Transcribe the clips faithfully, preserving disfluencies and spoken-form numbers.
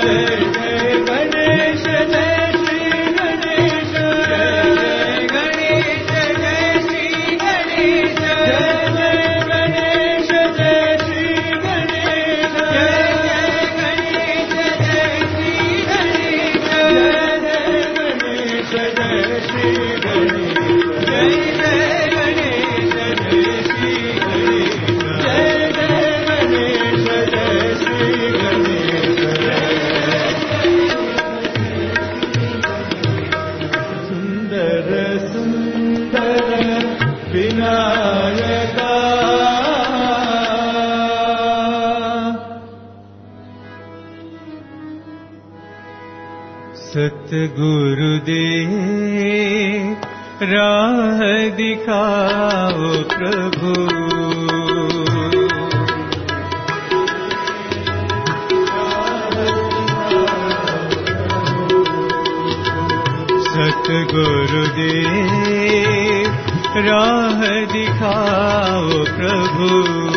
सतगुरुदेव राह दिखाओ प्रभु, सतगुरुदेव राह दिखाओ प्रभु,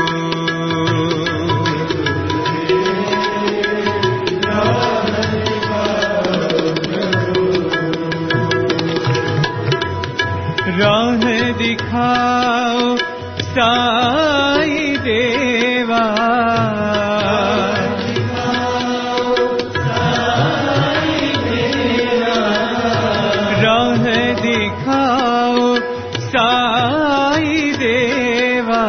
राह दिखाओ साई देवा, राह दिखाओ साई देवा,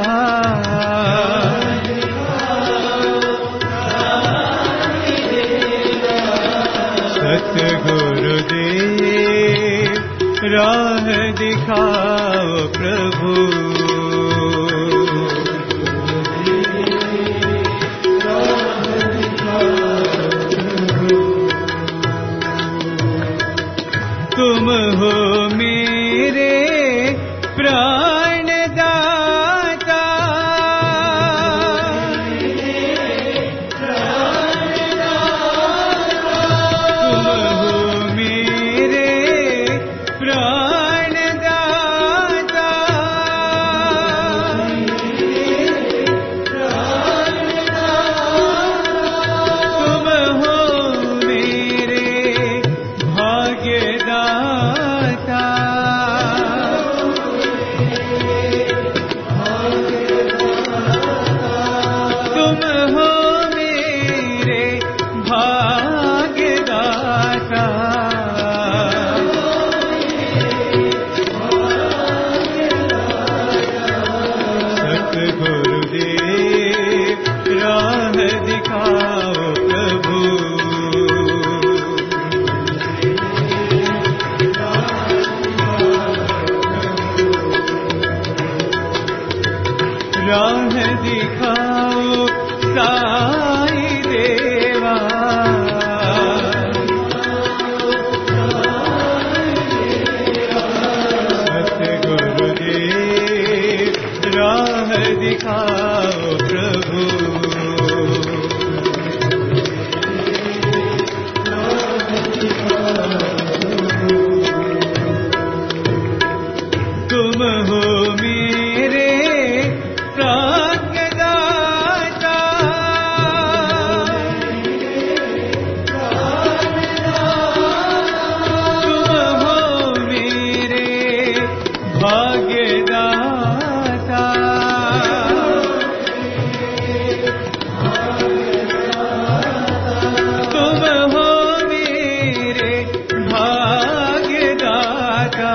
सतगुरुदेव राह दिखाओ प्रभु, तुम हो मेरे प्राण दाता, तुम हो मेरे प्राण दाता, तुम हो मेरे भाग्यदाता, तुम हो मेरे भाग्यदाता, सतगुरुदेव राह दिखाओ प्रभु, राह दिखाओ साई देवा, सतगुरुदेव राह दिखाओ प्रभु, तुम हो मेरे प्राज्ञदाता, तुम हो मेरे भाग्यदाता, तुम हो मेरे भाग्यदाता,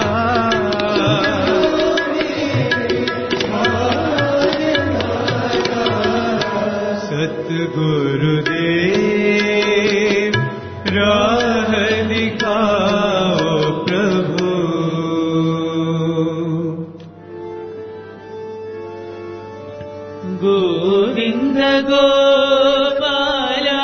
सतगुरुदेव राह दिखाओ प्रभु, गोविंद गोपाला,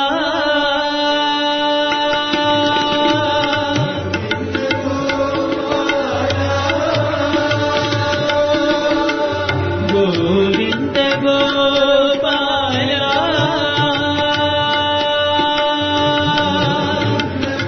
गोविंद गोपाला,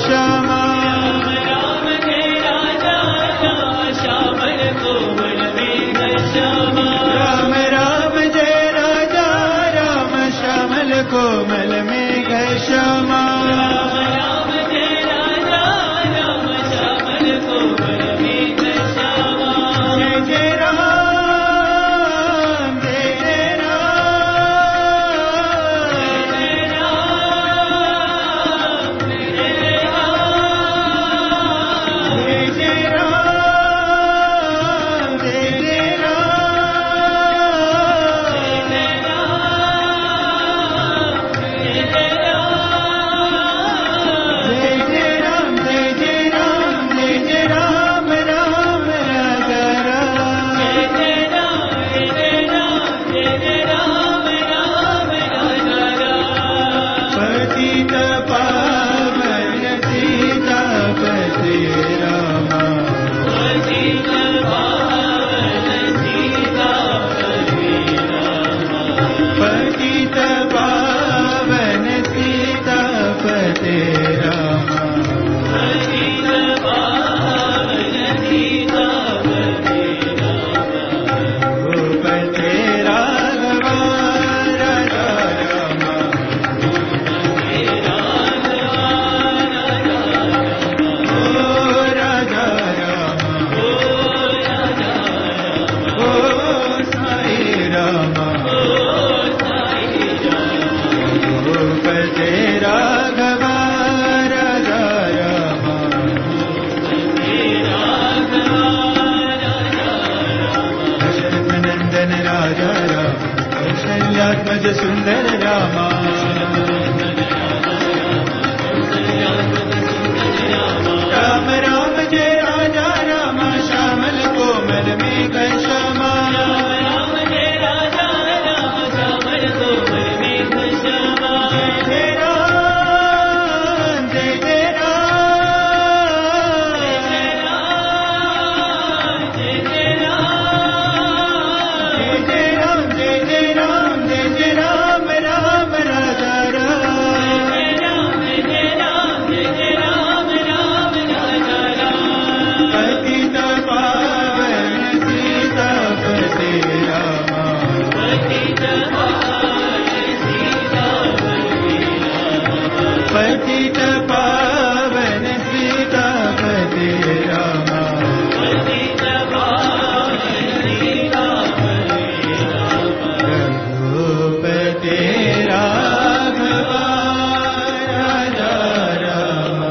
श्यामा राम जय राजा राम श्यामल कोमल मेघ श्यामा राम राम जय राजा राम श्यामल कोमल मेघ श्यामा राम राम जय राजा राम श्यामल कोमल मेघ श्यामा जय जय राम जय जय राम जय राम जय राम जय जय राम जय जय राम राम राजा राम पतित पावन सीतापति रामा पतित पावन सीतापति रामा भूपते राघवा राजा रामा ओ राजा रामा ओ साई रामा भूपते राघवा राजा रामा दशरथ नंदन राजा राम कौशल्यात्मज सुंदर रामा राम राम जय राजा राम श्यामल कोमल मेघ श्यामा जय जय राम जय जय राम जय जय राम जय जय राम जय जय राम राम राजा राम पतित पावन सीतापति रामा पतित पावन सीतापति रामा रघुपति राघवा राजा रामा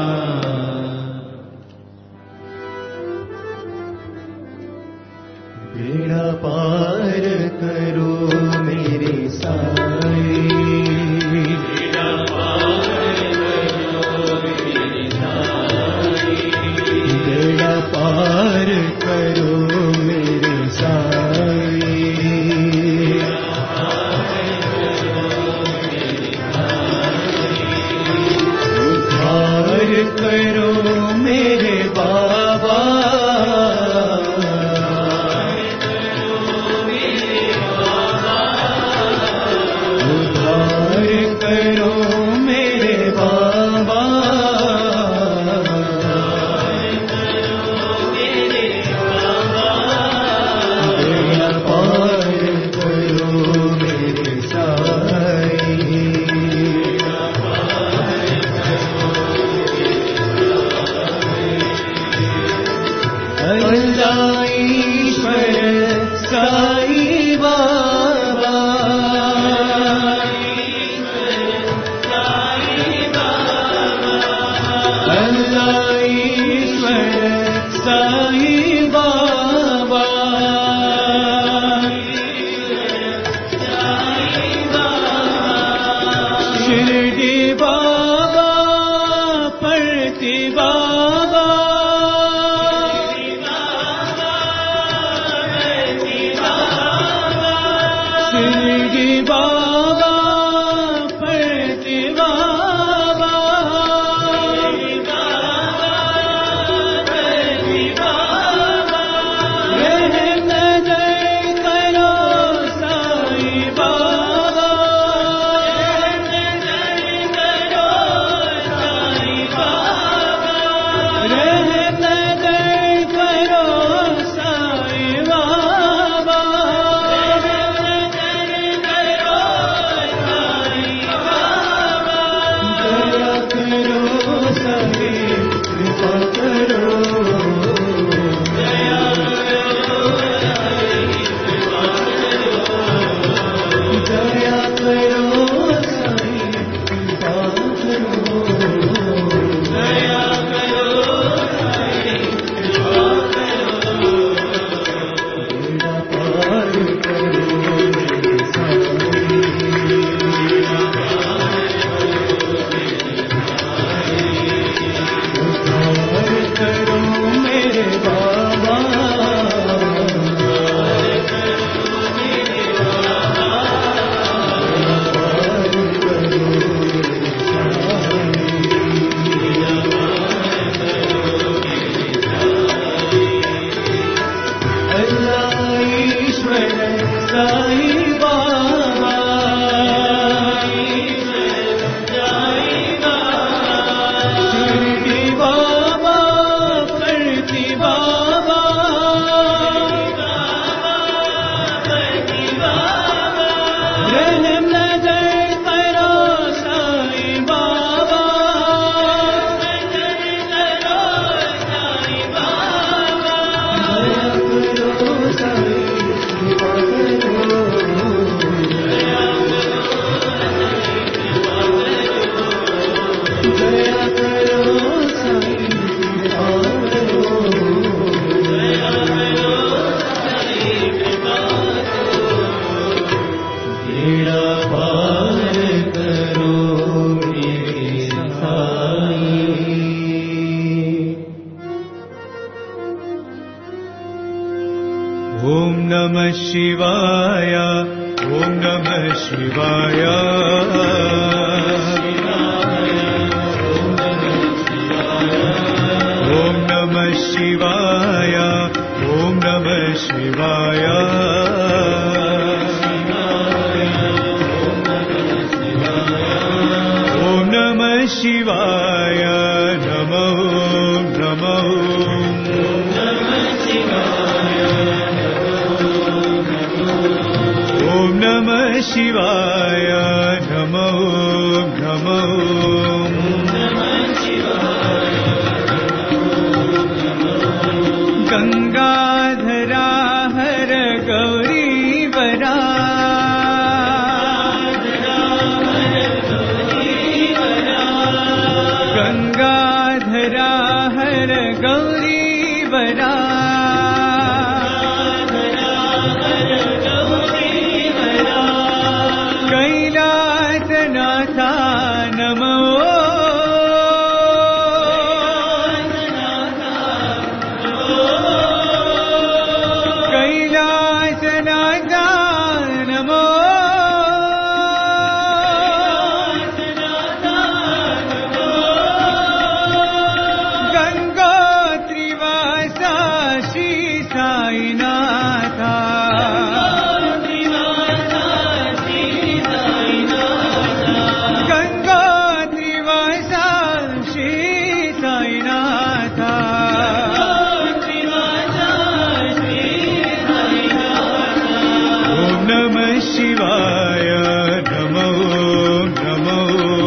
बेड़ा पार करो मेरे साई बेड़ा पार करो मेरे साई उद्धार करो मेरे बाबा उद्धार करो मेरे बाबा बेड़ा पार करो मेरे साई अल्लाह ईश्वर साई बाबा अल्लाह ईश्वर साई बाबा शिरडी बाबा पड़ती बाबा शिरडी बाबा पड़ती बाबा रहम नजर करो साई बाबा रहम नजर करो साई बाबा ॐ नमः शिवाय ॐ नमः शिवाय ॐ नमः शिवाय ॐ नमः शिवाय ॐ नमः शिवाय नमो नमो ॐ नमः शिवाय नमो नमो गंगाधरा हर गौरी वरा गंगाधरा हर गौरी वरा कैलासनाथा नमो कैलासनाथा नमो गंगोत्रीवासा श्री साईनाथा गंगोत्रीवासा श्री साईनाथा ॐ नमः शिवाय नमो नमो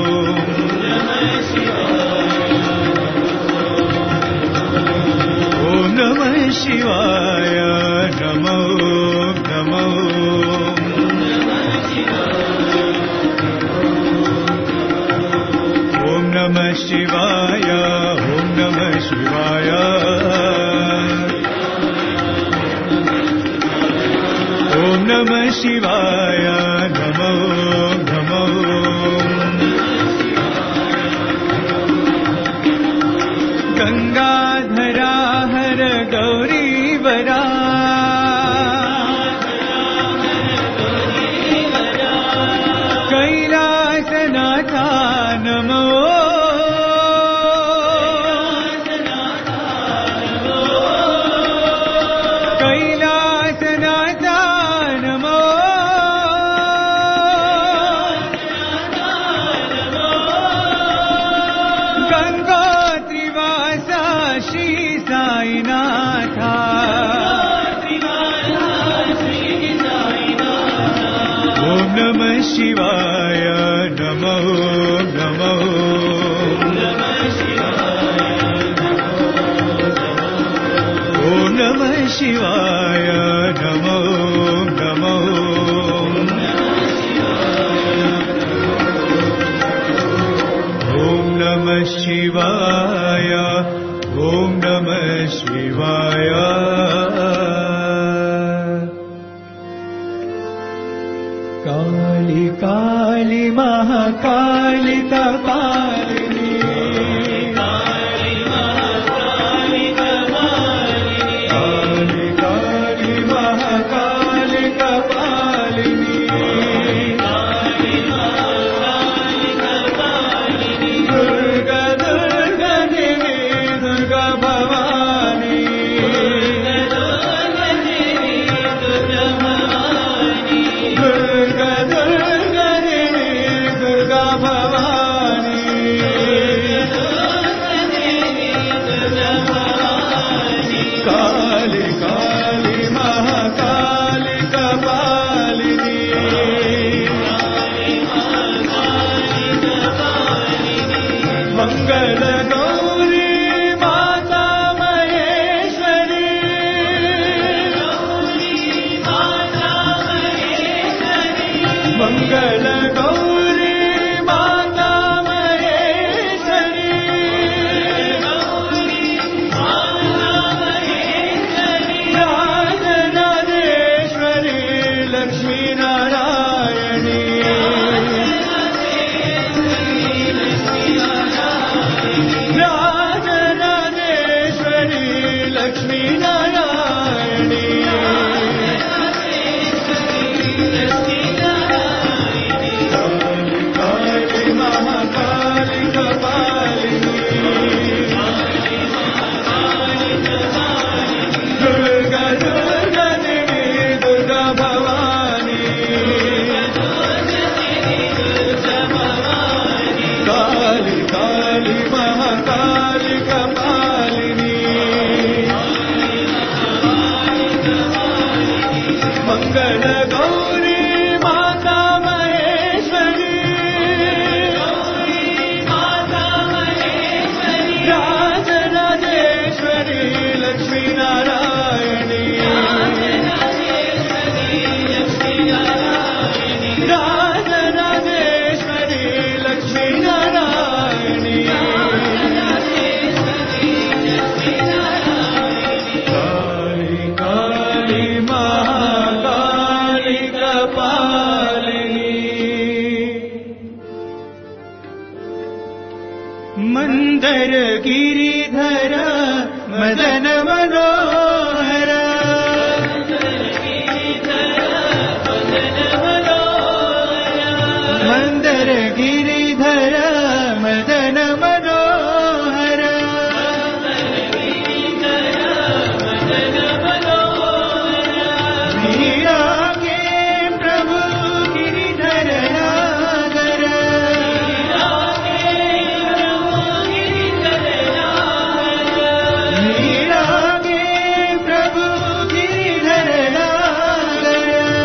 ॐ नमः शिवाय नमो नमो ॐ नमः शिवाय ॐ नमः शिवाय ॐ नमः शिवाय नमो नमो गंगाधरा हर गौरी वरा कैलासनाथा नमो कैलासनाथा नमो गंगोत्रीवासा श्री साईनाथा ॐ नमः शिवाय नमो नमो ॐ नमः शिवाय नमो नमो ॐ नमः शिवाय ॐ नमः शिवाय काली काली महाकाली कपालिनी काली काली महाकाली कपालिनी दुर्गा दुर्गा देवी दुर्गा भवानी दुर्गा दुर्गा देवी दुर्गा भवानी कपालिनी मंगल गौरी माता महेश्वरी राज राजेश्वरी लक्ष्मी नारायणी राज राजेश्वरी लक्ष्मी नारायणी काली काली महाकाली कपालिनी मंदर गिरिधर मदन मनोहर मंदर गिरिधर मदन मनोहर मीरा के प्रभु गिरिधर नागर मीरा के प्रभु गिरिधर नागर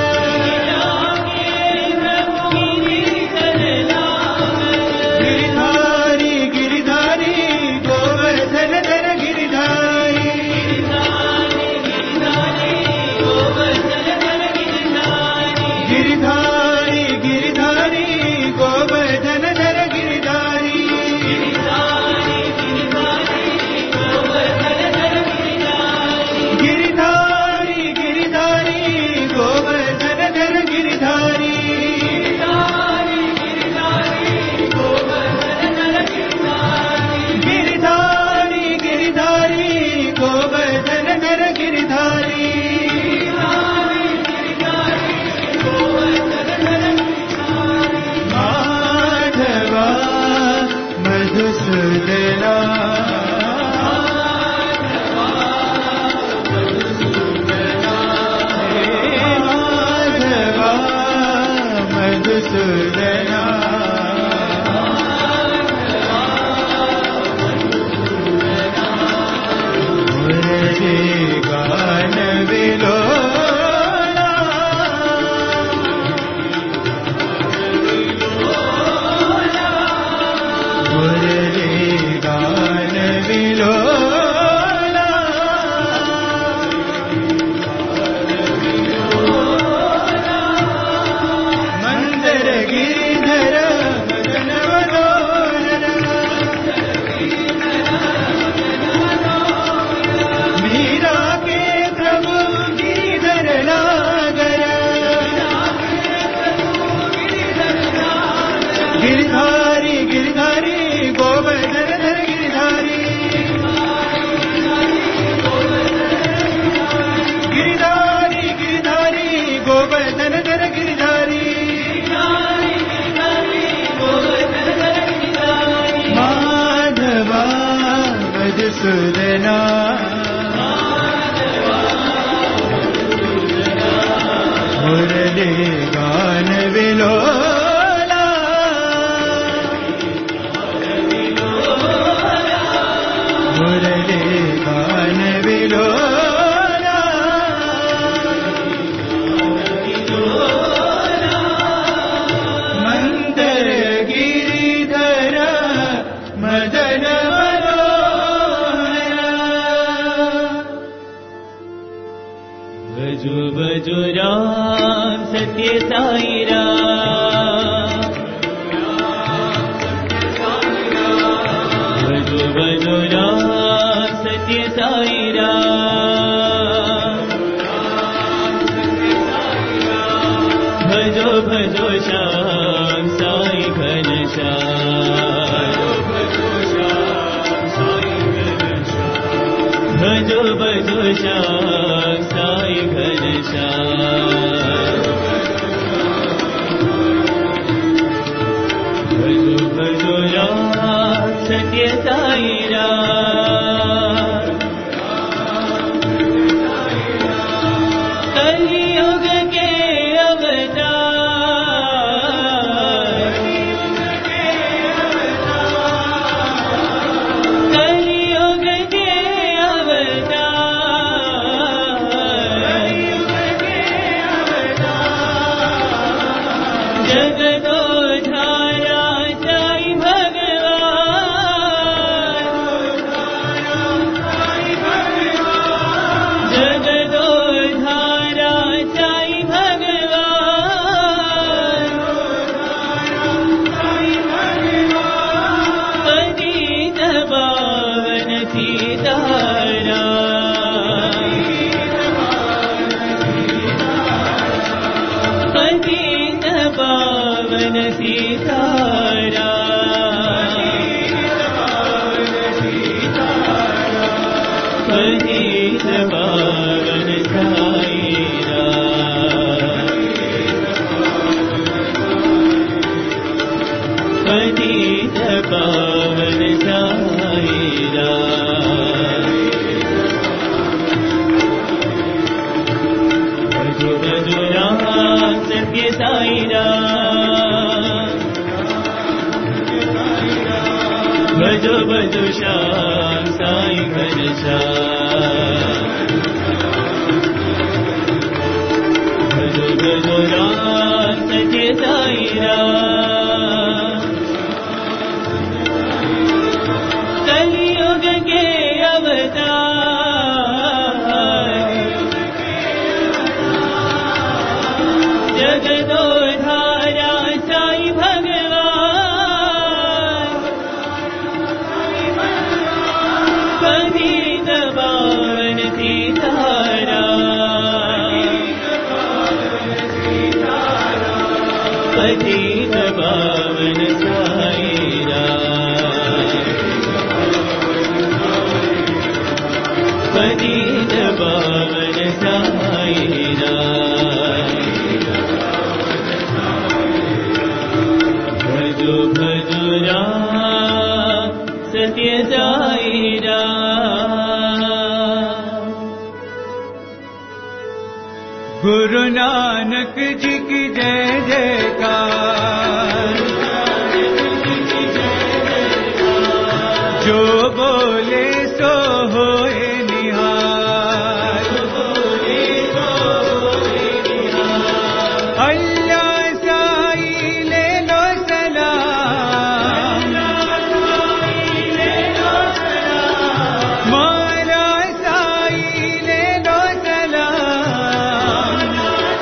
गिरिधारी गिरिधारी गोवर्धन धर गिरिधारी गिरिधारी गिरिधारी गोवर्धन धर गिरिधारी गिरिधारी गिरिधारी गोवर्धन धर गिरिधारी गिरिधारी गिरिधारी गोवर्धन धर गिरिधारी माधवा मधुसूदना हे माधवा मधुसूदना मुरली गान विलोला मुरली गान विलोला मंदर गिरिधर मदन मनोहर मीरा के प्रभु गिरिधर नागर गिरिधारी गिरिधारी गोवर्धन धर गिरिधारी गिरिधारी गिरिधारी गोवर्धन धर गिरिधारी माधवा मधुसूदना मुरली गान विलोला मुरली गान विलोला मंदर गिरिधर मदन मनोहर भजो भजो राम सत्य साई राम भजो भजो राम सत्य साई राम भजो भजो श्याम साई घनश्याम भजो भजो श्याम साई घनश्याम भजो भजो राम सत्य साई राम कलियुग के अवतार कलियुग भजो भजो राम सत्य साई राम। कलियुग के अवतार जगदोधारा साई भगवान। पतित पावन सीताराम, पतित पावन साई राम, पतित पावन साई राम। भजो भजो राम सत्य साई राम। गुरु नानक जी की जय जयकार। जो बोले सो होए निहाल। अल्लाह साई ले लो सलाम। मौला साई ले लो सलाम।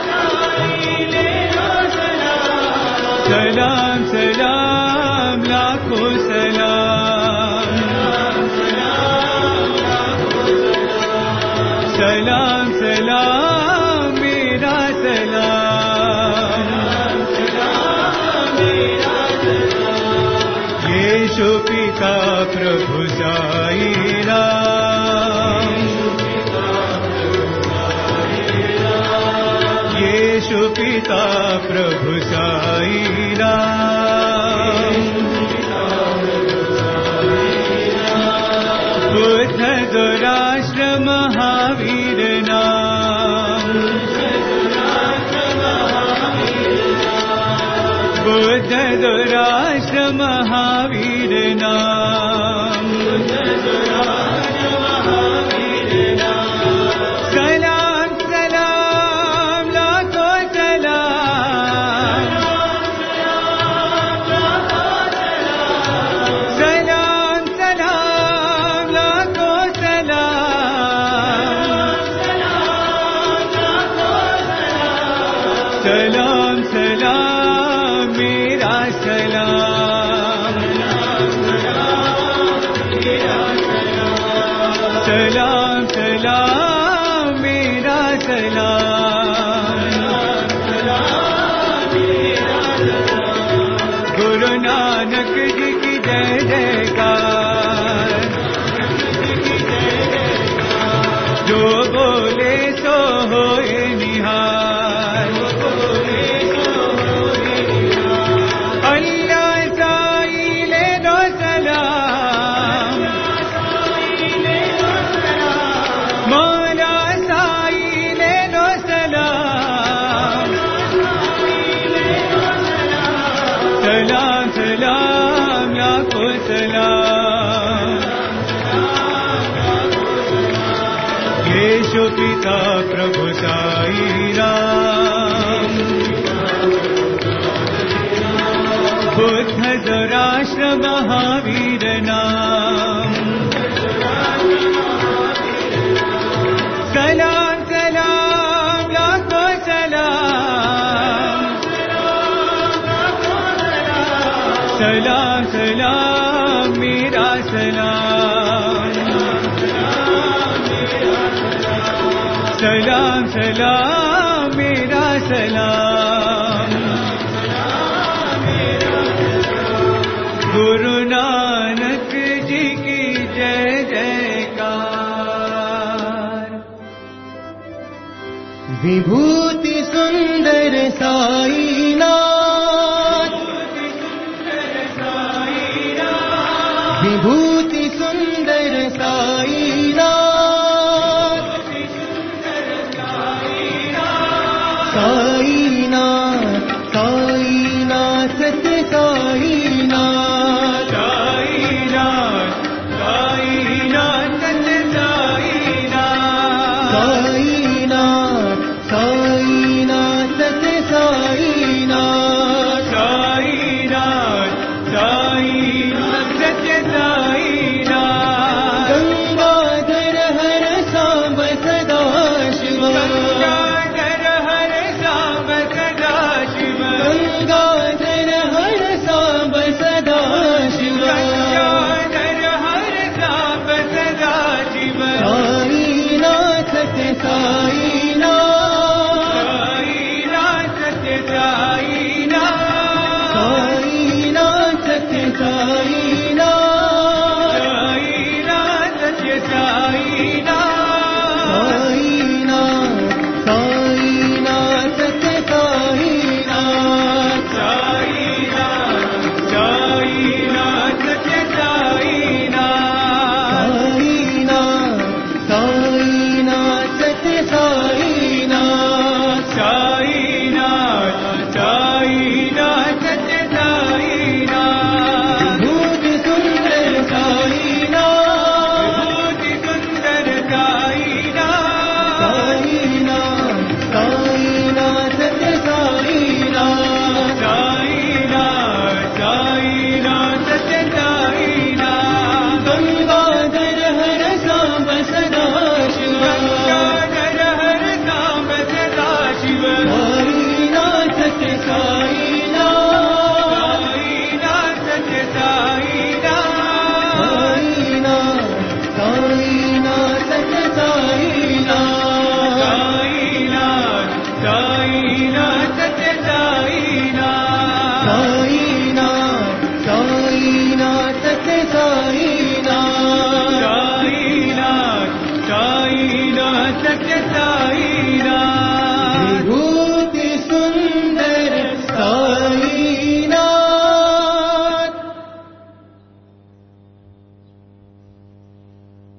सलाम सलाम लाखों सलाम। सलाम सलाम मेरा सलाम। यीशु पिता प्रभु साई राम। यीशु पिता प्रभु साई राम। बुद्ध दुराष्ट्र महावीर नाम। बुद्ध दुराष्ट्र महावीर नाम। सलाम सलाम लाखों सलाम। सलाम सलाम लाखों सलाम। सलाम सलाम मेरा सलाम। सलाम सलाम मेरा सलाम। गुरु नानक जी की जय जयकार। जो बोले सो होए निहाल। अल्लाह साई ले लो सलाम। मौला साई ले लो सलाम। सलाम सलाम लाखों सलाम। यीशु पिता प्रभु साई राम। बुद्ध दुराष्ट्र महावीर नाम। सलाम सलाम लाखों सलाम। सलाम सलाम मेरा सलाम। सलाम सलाम मेरा सलाम। गुरु नानक जी की जय जयकार। विभूति सुंदर साईनाथ। विभूति सुंदर साईनाथ। साईनाथ साईनाथ सत्य साईनाथ। साईनाथ साईनाथ सत्य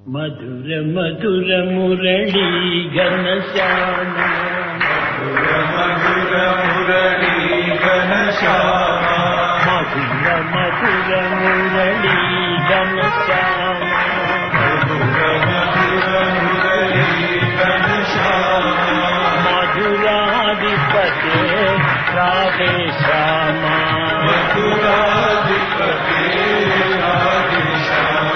మధుర మధుర మురళీ ఘనశ్యామ మధుర మధుర మురళీ ఘనశ్యామ మధుర మధుర మురళీ ఘనశ్యామ మధుర మధుర మురళీ ఘనశ్యామ మధురాధిపతే రాధే శ్యామ మధురాధిపతే రాధే శ్యామ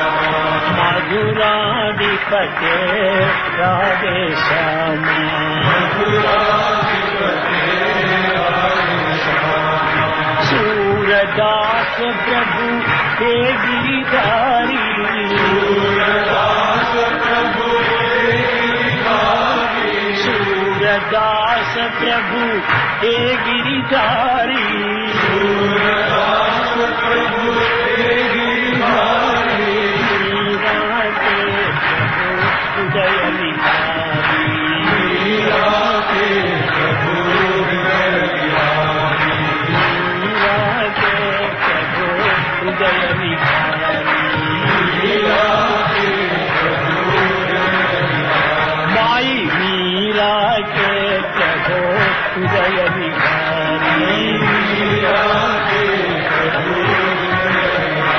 మధురాధిపతే రాధే శ్యామ మధురాధిపతే రాధే శ్యామ सूरदास प्रभु हे गिरिधारी सूरदास प्रभु हे गिरिधारी सूरदास प्रभु हे गिरिधारी सूरदास प्रभु हे गिरिधारी मीरा के प्रभु उदय विहारी मीरा के प्रभु हृदय विहारी मीरा के प्रभु उदय विहारी मीरा के प्रभु हृदय विहारी माई मीरा के प्रभु उदय विहारी मीरा के प्रभु हृदय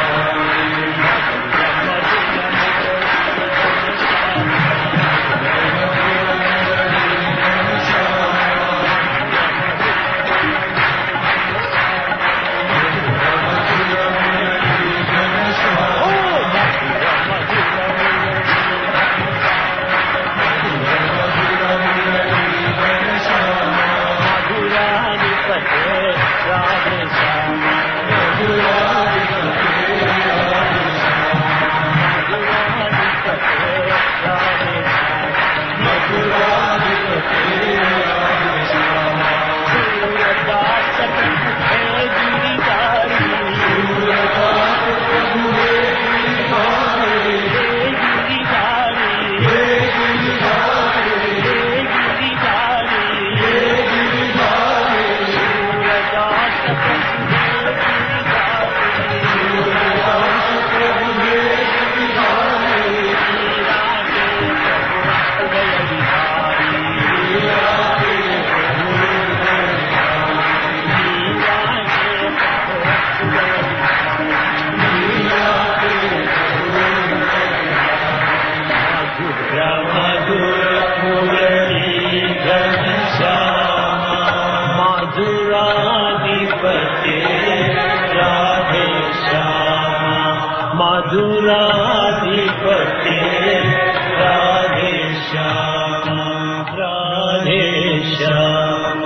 मधुराधिपते राधे श्याम राधे श्याम।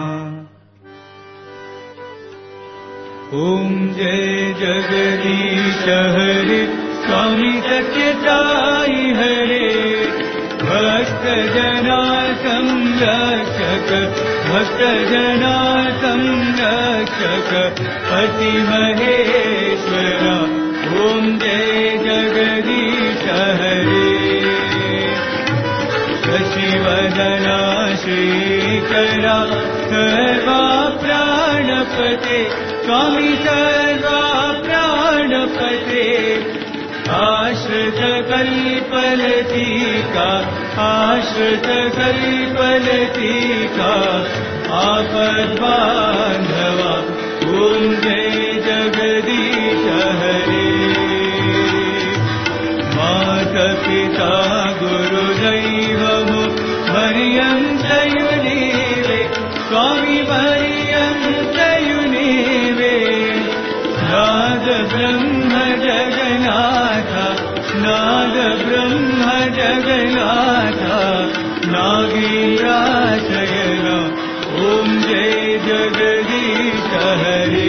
ओम जय जगदीश हरे स्वामी सत्यसाई हरे भक्त जना संरक्षक भक्त जना संरक्षक अति महेश्वरा ओम जय जगदीश हरे शशिवदना श्रीकरा सर्वा प्राणपते स्वामी सर्वा प्राणपते आश्रित कल्पलतिका आश्रित कल्पलतिका आपद्बान्धवा ओम जय जगदीश हरे माता पिता गुरुदैवमो पर्यन्तयुनीवे स्वामी पर्यन्तयुनीवे नाद ब्रह्म जगन्नाथ नाद ब्रह्म जगन्नाथ नागेन्द्राशयन ओम जय जगदीश हरे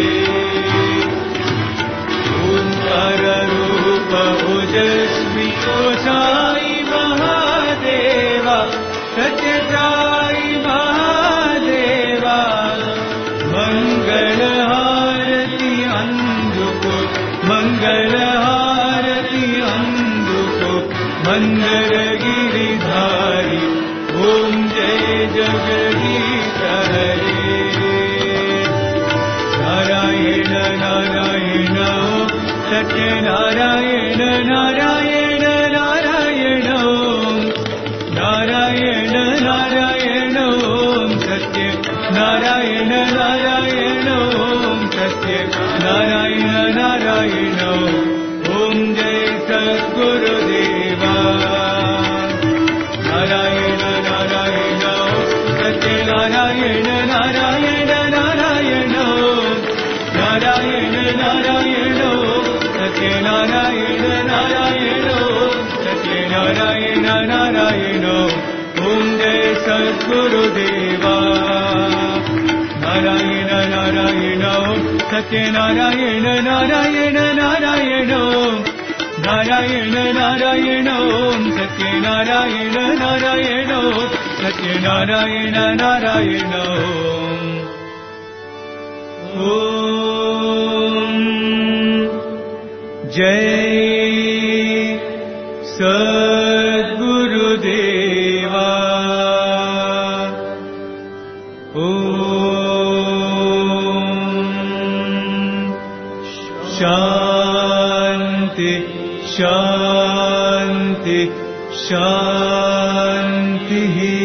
ओंकार रूप ओजस्वी साई महादेवा सत्य साई महादेवा मंगल हारति अंधुको मंगल हारति अंधुको मंदर गिरिधारी ओम जय जगदीश हरे नारायण नारायण सत्य नारायण नारायण नारायण सत्यनारायण नारायण सत्यनारायण नारायण ओम जय सद्गुरुदेवा नारायण नारायण सत्यनारायण नारायण नारायण नारायण नारायण सत्यनारायण नारायण सत्यनारायण नारायण ओम जय सद्गुरुदेवा शांति शांति शांति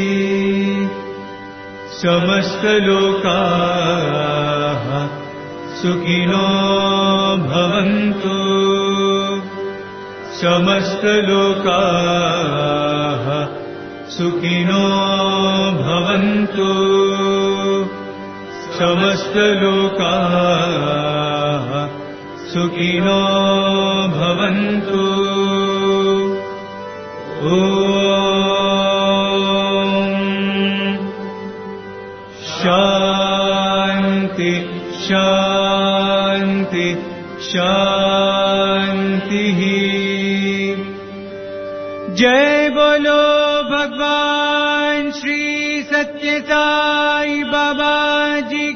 समस्त लोकाः सुखिनो भवन्तु समस्त लोकाः सुखिनो भवन्तु समस्त लोकाः सुखिनो भवन्तु ओम शांति शांति शांति जय बोलो भगवान श्री सत्य साई बाबा जी